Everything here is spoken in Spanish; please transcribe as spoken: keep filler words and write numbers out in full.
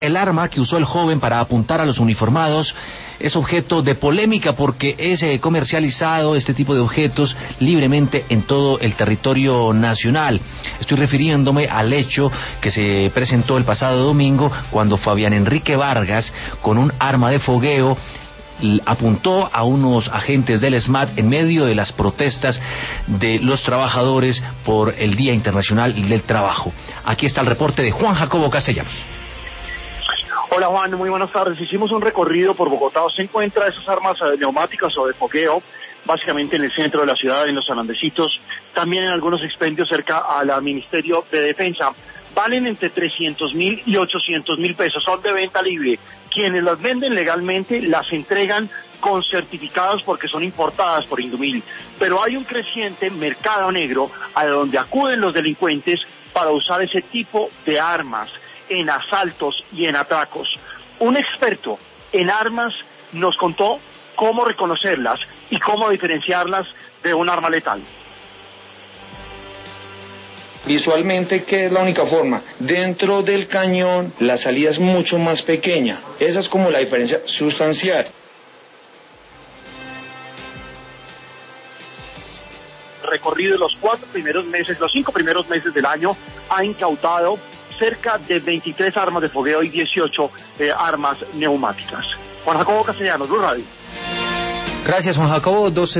El arma que usó el joven para apuntar a los uniformados es objeto de polémica porque es eh, comercializado este tipo de objetos libremente en todo el territorio nacional. Estoy refiriéndome al hecho que se presentó el pasado domingo cuando Fabián Enrique Vargas, con un arma de fogueo, apuntó a unos agentes del SMAT en medio de las protestas de los trabajadores por el Día Internacional del Trabajo. Aquí está el reporte de Juan Jacobo Castellanos. Hola Juan, muy buenas tardes. Hicimos un recorrido por Bogotá. Se encuentra esas armas neumáticas o de fogueo, básicamente en el centro de la ciudad, en los San Andresitos, también en algunos expendios cerca al Ministerio de Defensa. Valen entre trescientos mil y ochocientos mil pesos, son de venta libre. Quienes las venden legalmente las entregan con certificados porque son importadas por Indumil. Pero hay un creciente mercado negro a donde acuden los delincuentes para usar ese tipo de armas en asaltos y en atracos. Un experto en armas nos contó cómo reconocerlas y cómo diferenciarlas de un arma letal. Visualmente, ¿qué es la única forma? Dentro del cañón la salida es mucho más pequeña. Esa es como la diferencia sustancial. Recorrido de los cuatro primeros meses, los cinco primeros meses del año, ha incautado cerca de veintitrés armas de fogueo y dieciocho eh, armas neumáticas. Juan Jacobo Castellanos, Blue Radio. Gracias, Juan Jacobo. doce